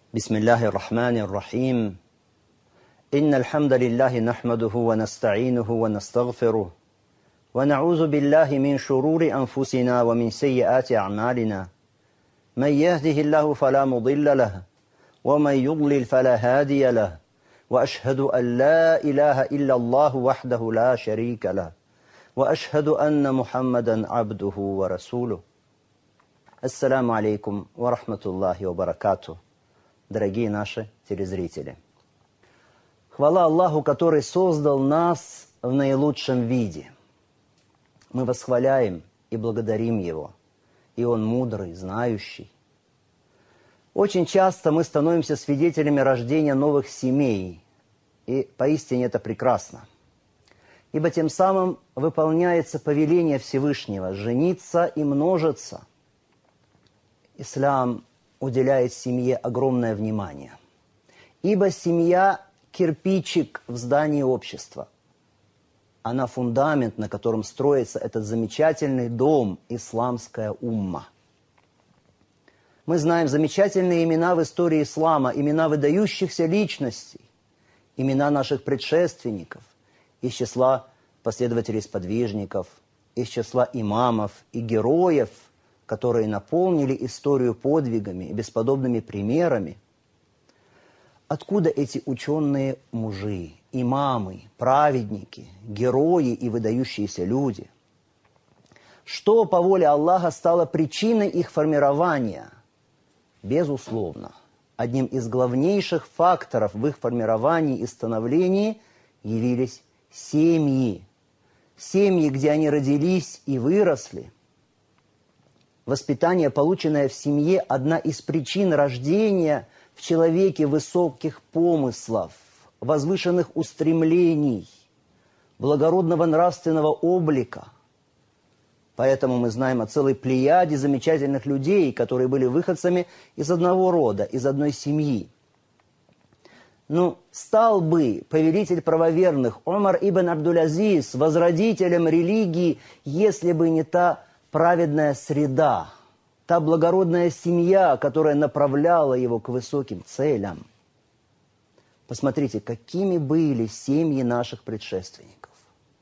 بسم الله الرحمن الرحيم إن الحمد لله نحمده ونستعينه ونستغفره ونعوذ بالله من شرور أنفسنا ومن سيئات أعمالنا من يهده الله فلا مضل له ومن يضلل فلا هادي له وأشهد أن لا إله إلا الله وحده لا شريك له وأشهد أن محمدا عبده ورسوله. Ассаламу алейкум ва рахматуллахи ва баракату. Дорогие наши телезрители, хвала Аллаху, который создал нас в наилучшем виде. Мы восхваляем и благодарим Его, и Он мудрый, знающий. Очень часто мы становимся свидетелями рождения новых семей, и поистине это прекрасно. Ибо тем самым выполняется повеление Всевышнего жениться и множиться. Ислам уделяет семье огромное внимание, ибо семья – кирпичик в здании общества. Она фундамент, на котором строится этот замечательный дом, исламская умма. Мы знаем замечательные имена в истории ислама, имена выдающихся личностей, имена наших предшественников, из числа последователей-сподвижников, из числа имамов и героев, которые наполнили историю подвигами и бесподобными примерами. Откуда эти ученые мужи, имамы, праведники, герои и выдающиеся люди? Что по воле Аллаха стало причиной их формирования? Безусловно, одним из главнейших факторов в их формировании и становлении явились семьи. Семьи, где они родились и выросли. Воспитание, полученное в семье, одна из причин рождения в человеке высоких помыслов, возвышенных устремлений, благородного нравственного облика. Поэтому мы знаем о целой плеяде замечательных людей, которые были выходцами из одного рода, из одной семьи. Стал бы повелитель правоверных Умар ибн Абдуль-Азиз возродителем религии, если бы не та праведная среда, та благородная семья, которая направляла его к высоким целям. Посмотрите, какими были семьи наших предшественников.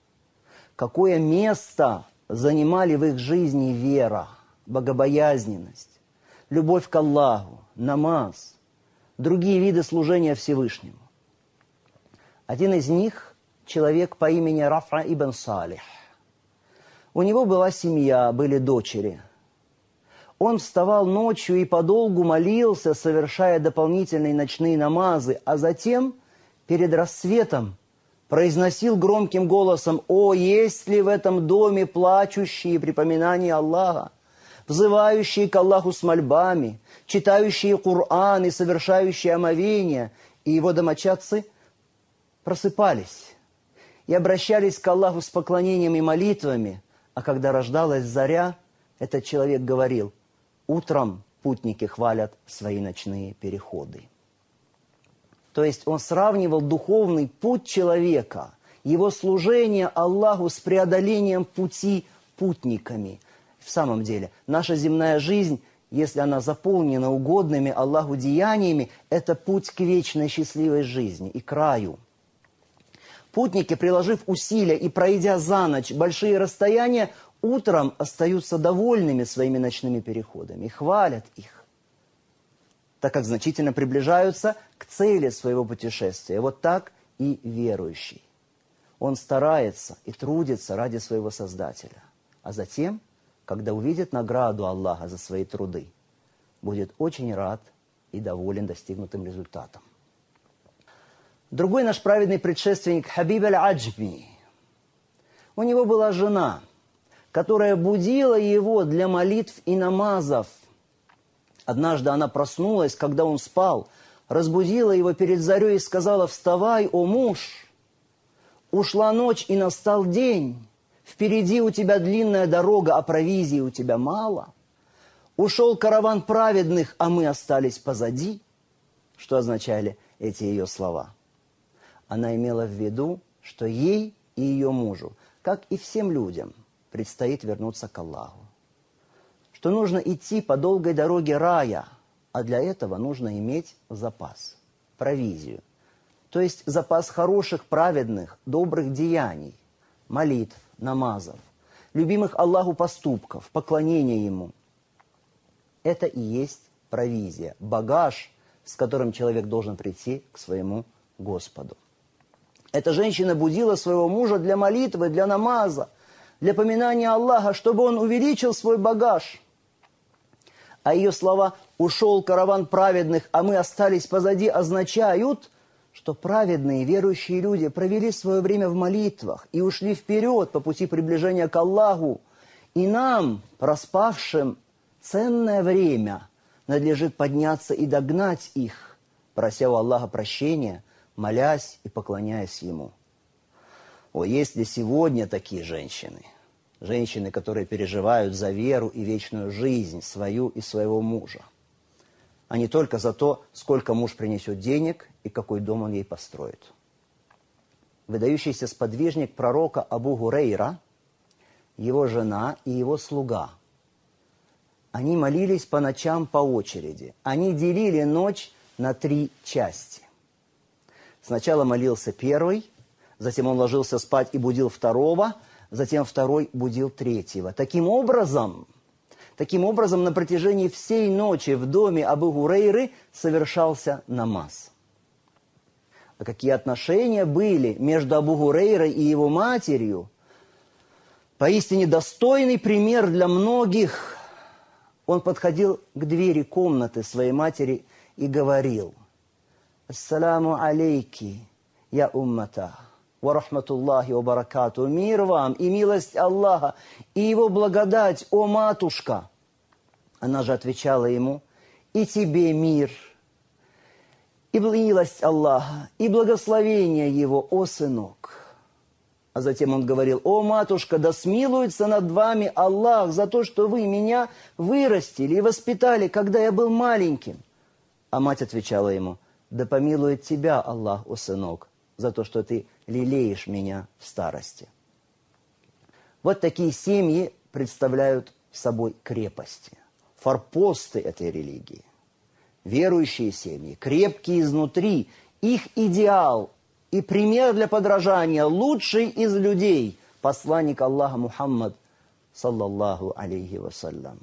Какое место занимали в их жизни вера, богобоязненность, любовь к Аллаху, намаз, другие виды служения Всевышнему. Один из них – человек по имени Рафа ибн Салих. У него была семья, были дочери. Он вставал ночью и подолгу молился, совершая дополнительные ночные намазы, а затем, перед рассветом, произносил громким голосом: «О, есть ли в этом доме плачущие припоминания Аллаха, взывающие к Аллаху с мольбами, читающие Коран и совершающие омовения?» И его домочадцы просыпались и обращались к Аллаху с поклонением и молитвами. А когда рождалась заря, этот человек говорил: «Утром путники хвалят свои ночные переходы». То есть он сравнивал духовный путь человека, его служение Аллаху с преодолением пути путниками. В самом деле, наша земная жизнь, если она заполнена угодными Аллаху деяниями, это путь к вечной счастливой жизни и к раю. Путники, приложив усилия и пройдя за ночь большие расстояния, утром остаются довольными своими ночными переходами и хвалят их, так как значительно приближаются к цели своего путешествия. Вот так и верующий. Он старается и трудится ради своего Создателя. А затем, когда увидит награду Аллаха за свои труды, будет очень рад и доволен достигнутым результатом. Другой наш праведный предшественник Хабиб аль-Аджми. У него была жена, которая будила его для молитв и намазов. Однажды она проснулась, когда он спал, разбудила его перед зарей и сказала: «Вставай, о муж! Ушла ночь и настал день. Впереди у тебя длинная дорога, а провизии у тебя мало. Ушел караван праведных, а мы остались позади». Что означали эти ее слова? Она имела в виду, что ей и ее мужу, как и всем людям, предстоит вернуться к Аллаху. Что нужно идти по долгой дороге рая, А для этого нужно иметь запас, провизию. То есть запас хороших, праведных, добрых деяний, молитв, намазов, любимых Аллаху поступков, поклонения Ему. Это и есть провизия, багаж, с которым человек должен прийти к своему Господу. Эта женщина будила своего мужа для молитвы, для намаза, для поминания Аллаха, чтобы он увеличил свой багаж. А ее слова «ушел караван праведных, а мы остались позади» означают, что праведные верующие люди провели свое время в молитвах и ушли вперед по пути приближения к Аллаху. И нам, проспавшим ценное время, надлежит подняться и догнать их, прося у Аллаха прощения, молясь и поклоняясь Ему. О, есть ли сегодня такие женщины? Женщины, которые переживают за веру и вечную жизнь свою и своего мужа. А не только за то, сколько муж принесет денег и какой дом он ей построит. Выдающийся сподвижник пророка Абу Гурейра, его жена и его слуга, они молились по ночам по очереди. Они делили ночь на 3 части. Сначала молился первый, затем он ложился спать и будил второго, затем второй будил третьего. Таким образом, на протяжении всей ночи в доме Абу Гурейры совершался намаз. А какие отношения были между Абу Гурейрой и его матерью? Поистине достойный пример для многих. Он подходил к двери комнаты своей матери и говорил: «Ассаламу алейки, я уммата, ва рахматуллахи ва баракату». Мир вам и милость Аллаха, и Его благодать, о матушка. Она же отвечала ему: «И тебе мир, и милость Аллаха, и благословение Его, о сынок». А затем он говорил: «О матушка, да смилуется над вами Аллах за то, что вы меня вырастили и воспитали, когда я был маленьким». А мать отвечала ему: «Да помилует тебя Аллах, о сынок, за то, что ты лелеешь меня в старости». Вот такие семьи представляют собой крепости, форпосты этой религии. Верующие семьи, крепкие изнутри, их идеал и пример для подражания, лучший из людей, посланник Аллаха Мухаммад, саллаллаху алейхи вассалям.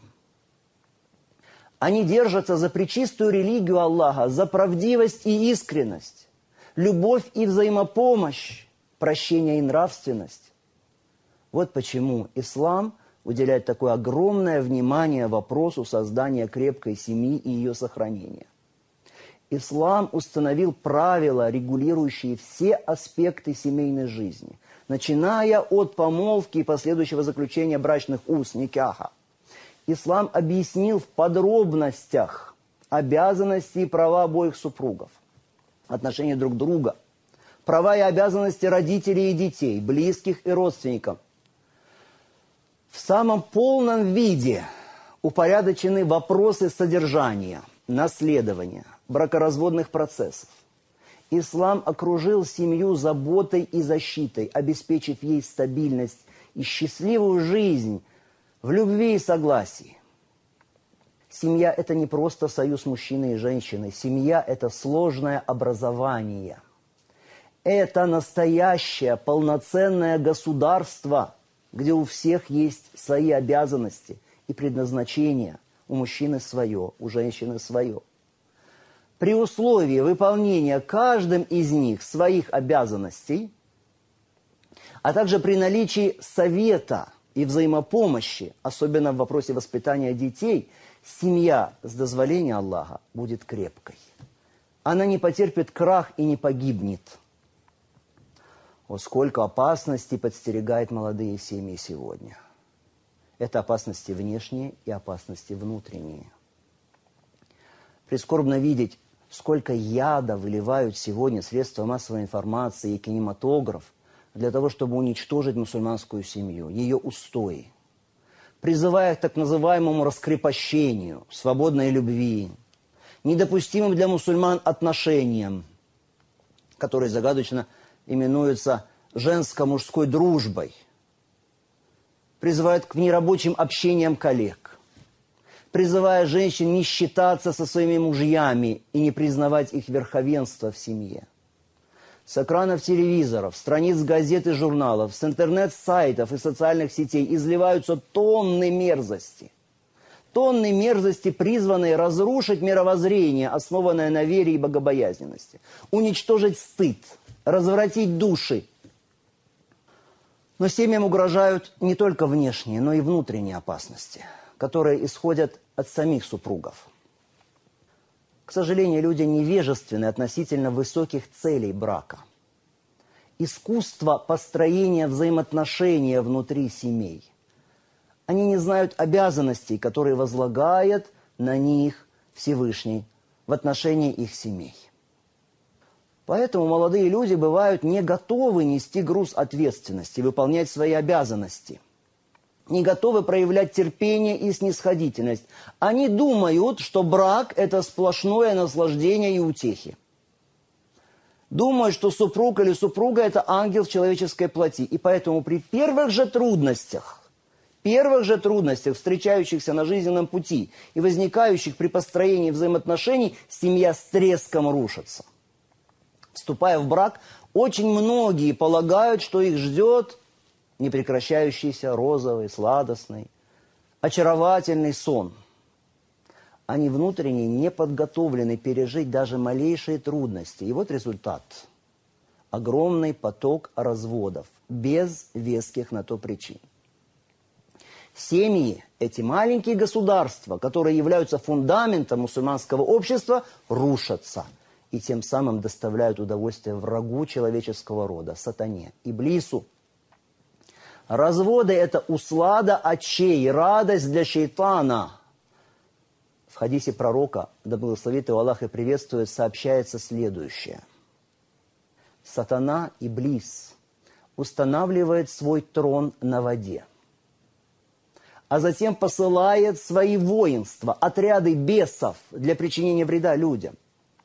Они держатся за пречистую религию Аллаха, за правдивость и искренность, любовь и взаимопомощь, прощение и нравственность. Вот почему ислам уделяет такое огромное внимание вопросу создания крепкой семьи и ее сохранения. Ислам установил правила, регулирующие все аспекты семейной жизни, начиная от помолвки и последующего заключения брачных уз, никаха. Ислам объяснил в подробностях обязанности и права обоих супругов, отношения друг к другу, права и обязанности родителей и детей, близких и родственников. В самом полном виде упорядочены вопросы содержания, наследования, бракоразводных процессов. Ислам окружил семью заботой и защитой, обеспечив ей стабильность и счастливую жизнь в любви и согласии. Семья – это не просто союз мужчины и женщины. Семья – это сложное образование. Это настоящее полноценное государство, где у всех есть свои обязанности и предназначения. У мужчины свое, у женщины свое. При условии выполнения каждым из них своих обязанностей, а также при наличии совета и взаимопомощи, особенно в вопросе воспитания детей, семья, с дозволения Аллаха, будет крепкой. Она не потерпит крах и не погибнет. О, сколько опасностей подстерегает молодые семьи сегодня. Это опасности внешние и опасности внутренние. Прискорбно видеть, сколько яда выливают сегодня средства массовой информации и кинематограф для того, чтобы уничтожить мусульманскую семью, ее устои, призывая к так называемому раскрепощению, свободной любви, недопустимым для мусульман отношениям, которые загадочно именуются женско-мужской дружбой, призывают к нерабочим общениям коллег, призывая женщин не считаться со своими мужьями и не признавать их верховенство в семье. С экранов телевизоров, страниц газет и журналов, с интернет-сайтов и социальных сетей изливаются тонны мерзости. Тонны мерзости, призванные разрушить мировоззрение, основанное на вере и богобоязненности, уничтожить стыд, развратить души. Но семьям угрожают не только внешние, но и внутренние опасности, которые исходят от самих супругов. К сожалению, люди невежественны относительно высоких целей брака. Искусство построения взаимоотношений внутри семей. Они не знают обязанностей, которые возлагает на них Всевышний в отношении их семей. Поэтому молодые люди бывают не готовы нести груз ответственности, выполнять свои обязанности. Не готовы проявлять терпение и снисходительность. Они думают, что брак – это сплошное наслаждение и утехи. Думают, что супруг или супруга – это ангел в человеческой плоти. И поэтому при первых же трудностях, встречающихся на жизненном пути и возникающих при построении взаимоотношений, семья с треском рушится. Вступая в брак, очень многие полагают, что их ждет непрекращающийся розовый, сладостный, очаровательный сон. Они внутренне не подготовлены пережить даже малейшие трудности. И вот результат. Огромный поток разводов, без веских на то причин. Семьи, эти маленькие государства, которые являются фундаментом мусульманского общества, рушатся. И тем самым доставляют удовольствие врагу человеческого рода, сатане, иблису. Разводы – это услада очей, радость для шейтана. В хадисе пророка, да благословит его Аллах и приветствует, сообщается следующее. Сатана, иблис, устанавливает свой трон на воде, а затем посылает свои воинства, отряды бесов для причинения вреда людям.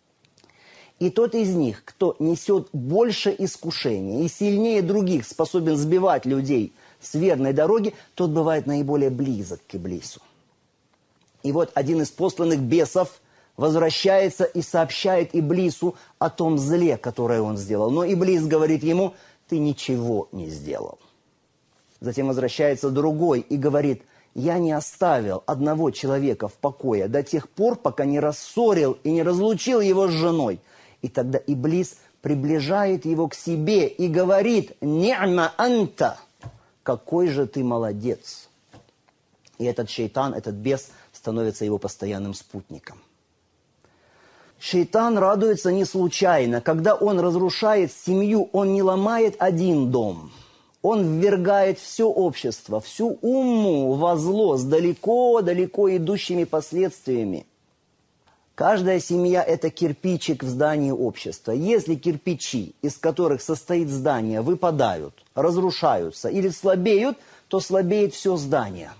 И тот из них, кто несет больше искушения и сильнее других способен сбивать людей с верной дороги, тот бывает наиболее близок к иблису. И вот один из посланных бесов возвращается и сообщает иблису о том зле, которое он сделал. Но иблис говорит ему: ты ничего не сделал. Затем возвращается другой и говорит: я не оставил одного человека в покое до тех пор, пока не рассорил и не разлучил его с женой. И тогда иблис приближает его к себе и говорит: «Ни'ма анта», какой же ты молодец. И этот шейтан, этот бес становится его постоянным спутником. Шейтан радуется не случайно. Когда он разрушает семью, он не ломает один дом. Он ввергает все общество, всю умму во зло с далеко-далеко идущими последствиями. Каждая семья – это кирпичик в здании общества. Если кирпичи, из которых состоит здание, выпадают, разрушаются или слабеют, то слабеет все здание.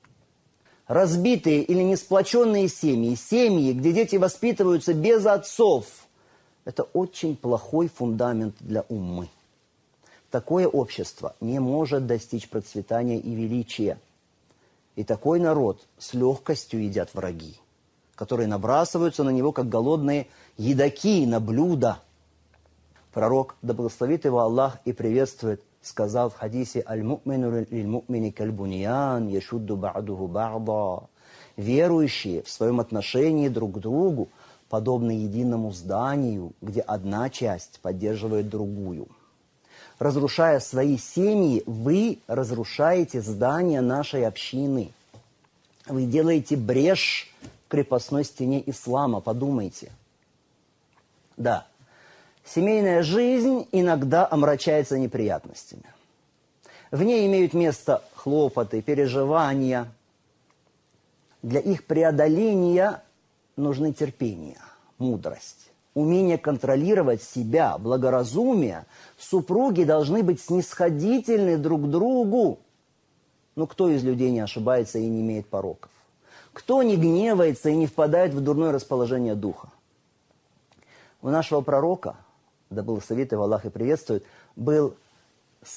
Разбитые или несплоченные семьи, где дети воспитываются без отцов – это очень плохой фундамент для уммы. Такое общество не может достичь процветания и величия. И такой народ с легкостью едят враги, которые набрасываются на него, как голодные едоки на блюдо. Пророк, да благословит его Аллах и приветствует, сказал в хадисе: «Аль-му'мину лиль-му'мини каль-буньян, яшудду ба'духу ба'да». Верующие в своем отношении друг к другу подобны единому зданию, где одна часть поддерживает другую. Разрушая свои семьи, вы разрушаете здание нашей общины. Вы делаете брешь в крепостной стене ислама, подумайте. Да, семейная жизнь иногда омрачается неприятностями. В ней имеют место хлопоты, переживания. Для их преодоления нужны терпение, мудрость, умение контролировать себя, благоразумие. Супруги должны быть снисходительны друг к другу. Но кто из людей не ошибается и не имеет пороков? Кто не гневается и не впадает в дурное расположение духа? У нашего пророка, да благословит его Аллах и приветствует, был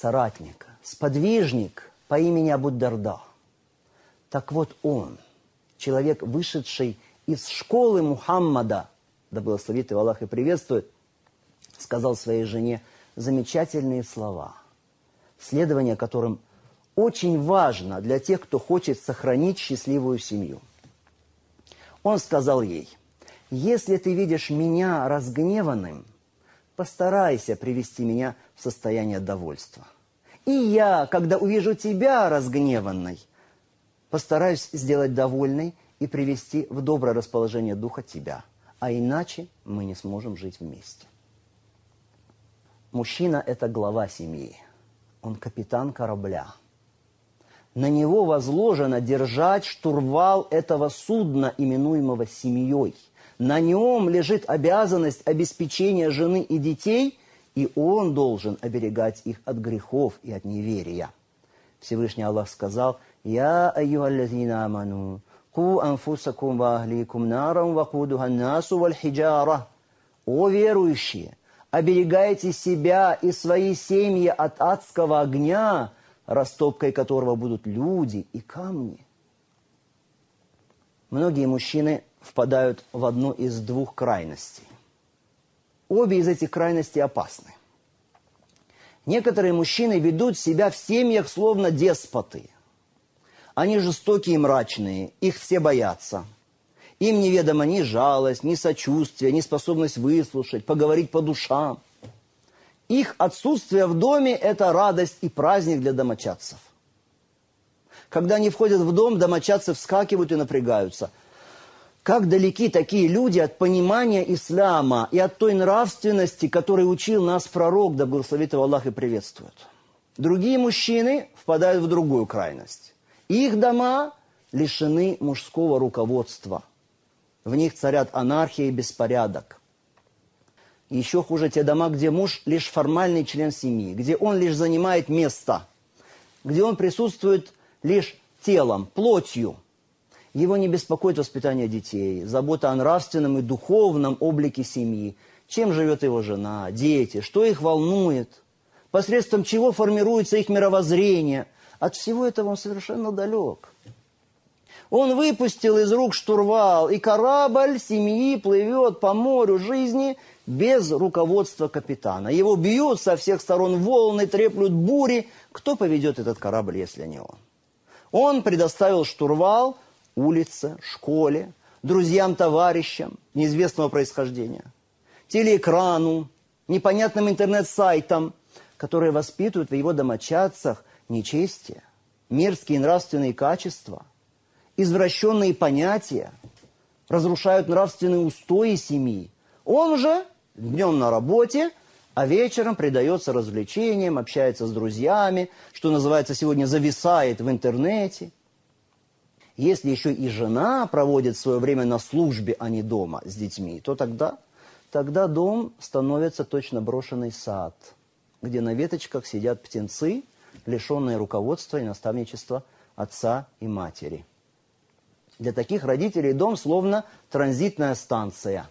соратник, сподвижник по имени Абу Дарда. Так вот он человек, вышедший из школы Мухаммада, да благословит его Аллах и приветствует, сказал своей жене замечательные слова, следование которым очень важно для тех, кто хочет сохранить счастливую семью. Он сказал ей: «Если ты видишь меня разгневанным, постарайся привести меня в состояние довольства. И я, когда увижу тебя разгневанной, постараюсь сделать довольной и привести в доброе расположение духа тебя, а иначе мы не сможем жить вместе». Мужчина – это глава семьи, он капитан корабля. На него возложено держать штурвал этого судна, именуемого семьей. На нем лежит обязанность обеспечения жены и детей, и он должен оберегать их от грехов и от неверия. Всевышний Аллах сказал: «Я айюхаллазина аману, ку анфусакум ва ахликум нарам вакудуха насу валь хиджара». О верующие, оберегайте себя и свои семьи от адского огня, растопкой которого будут люди и камни. Многие мужчины впадают в одну из двух крайностей. Обе из этих крайностей опасны. Некоторые мужчины ведут себя в семьях словно деспоты. Они жестокие и мрачные, их все боятся. Им неведома ни жалость, ни сочувствие, ни способность выслушать, поговорить по душам. Их отсутствие в доме – это радость и праздник для домочадцев. Когда они входят в дом, домочадцы вскакивают и напрягаются. Как далеки такие люди от понимания ислама и от той нравственности, которой учил нас пророк, да благословит его Аллах и приветствует. Другие мужчины впадают в другую крайность. Их дома лишены мужского руководства. В них царят анархия и беспорядок. Еще хуже те дома, где муж лишь формальный член семьи, где он лишь занимает место, где он присутствует лишь телом, плотью. Его не беспокоит воспитание детей, забота о нравственном и духовном облике семьи, чем живет его жена, дети, что их волнует, посредством чего формируется их мировоззрение. От всего этого он совершенно далек. Он выпустил из рук штурвал, и корабль семьи плывет по морю жизни без руководства капитана. Его бьют со всех сторон волны, треплют бури. Кто поведет этот корабль, если не он? Он предоставил штурвал улице, школе, друзьям, товарищам неизвестного происхождения, телеэкрану, непонятным интернет-сайтам, которые воспитывают в его домочадцах нечестие, мерзкие нравственные качества, извращенные понятия, разрушают нравственные устои семьи. Он же днем на работе, а вечером предается развлечениям, общается с друзьями, что называется сегодня зависает в интернете. Если еще и жена проводит свое время на службе, а не дома с детьми, то тогда дом становится точно брошенный сад, где на веточках сидят птенцы, лишенные руководства и наставничества отца и матери. Для таких родителей дом словно транзитная станция.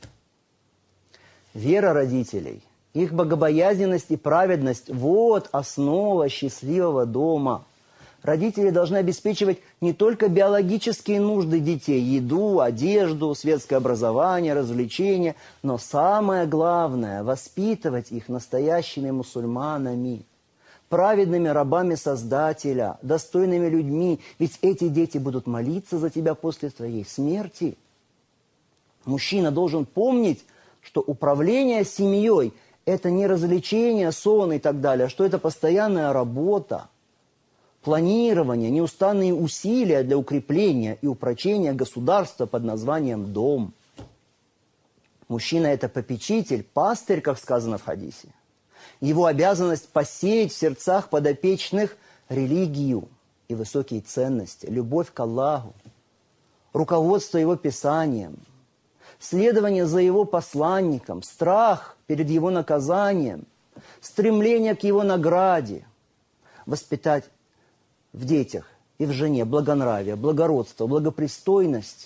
Вера родителей, их богобоязненность и праведность – вот основа счастливого дома. Родители должны обеспечивать не только биологические нужды детей – еду, одежду, светское образование, развлечения, но самое главное – воспитывать их настоящими мусульманами, праведными рабами Создателя, достойными людьми, ведь эти дети будут молиться за тебя после твоей смерти. Мужчина должен помнить, что управление семьей – это не развлечение, сон и так далее, а что это постоянная работа. Планирование, неустанные усилия для укрепления и упрочения государства под названием «дом». Мужчина – это попечитель, пастырь, как сказано в хадисе. Его обязанность посеять в сердцах подопечных религию и высокие ценности, любовь к Аллаху, руководство Его Писанием, следование за Его посланником, страх перед Его наказанием, стремление к Его награде, воспитать в детях и в жене благонравие, благородство, благопристойность.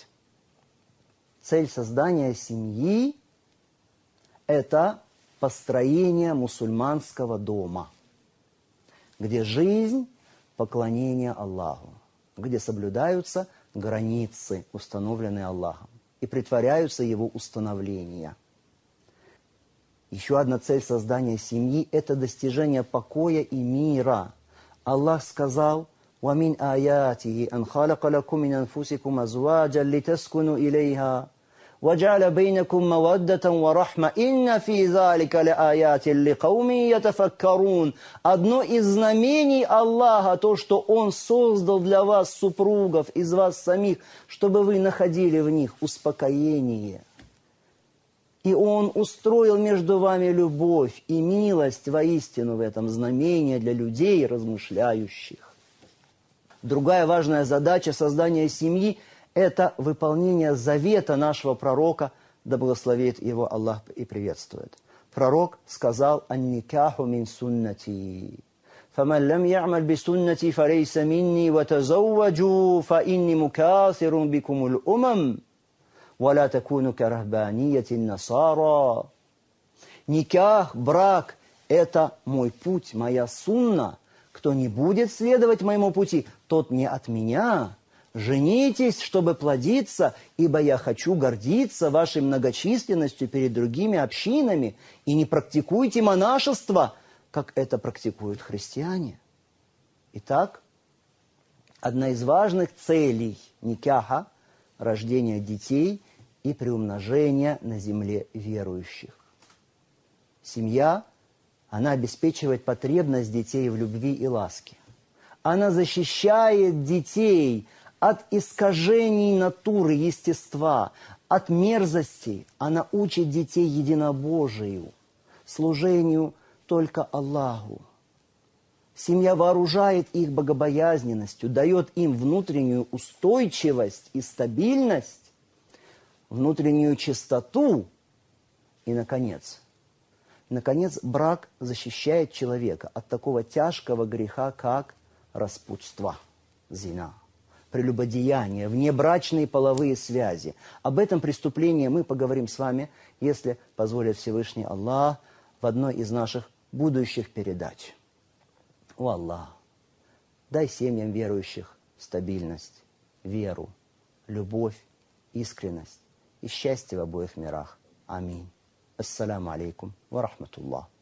Цель создания семьи – это построение мусульманского дома, где жизнь – поклонение Аллаху, где соблюдаются границы, установленные Аллахом, и притворяются Его установления. Еще одна цель создания семьи – это достижение покоя и мира. Аллах сказал: وَمِنْ آيَاتِهِ أَنْ خَلَقَ لَكُم مِّنْ أَنفُسِكُمْ أَزْوَاجًا لِتَسْكُنُوا إِلَيْهَا وَجَعَلَ بَيْنَكُم مَّوَدَّةً وَرَحْمَةً إِنَّ فِي ذَلِكَ لَآيَاتٍ لِقَوْمٍ يَتَفَكَّرُونَ. Одно из знамений Аллаха – то, что Он создал для вас супругов, из вас самих, чтобы вы находили в них успокоение. И Он устроил между вами любовь и милость, воистину в этом знамение для людей, размышляющих. Другая важная задача создания семьи – это выполнение завета нашего пророка, да благословит его Аллах и приветствует. Пророк сказал: «Ан-никаху мин суннати, фаман лам я'маль би суннати фалейса минни, ва тазавваджу, фа инни мукасирун бикумул умам, ва ла такуну карахбаниятин насара». Никах, брак – это мой путь, моя сунна. Кто не будет следовать моему пути, тот не от меня. Женитесь, чтобы плодиться, ибо я хочу гордиться вашей многочисленностью перед другими общинами, и не практикуйте монашество, как это практикуют христиане. Итак, одна из важных целей никаха – рождение детей и приумножение на земле верующих. Семья, она обеспечивает потребность детей в любви и ласке. Она защищает детей от искажений натуры, естества, от мерзостей. Она учит детей единобожию, служению только Аллаху. Семья вооружает их богобоязненностью, дает им внутреннюю устойчивость и стабильность, внутреннюю чистоту. И, наконец, брак защищает человека от такого тяжкого греха, как распутство, зина, прелюбодеяние, внебрачные половые связи. Об этом преступлении мы поговорим с вами, если позволит Всевышний Аллах, в одной из наших будущих передач. О Аллах, дай семьям верующих стабильность, веру, любовь, искренность и счастье в обоих мирах. Аминь. Ассаламу алейкум ва рахматуллах.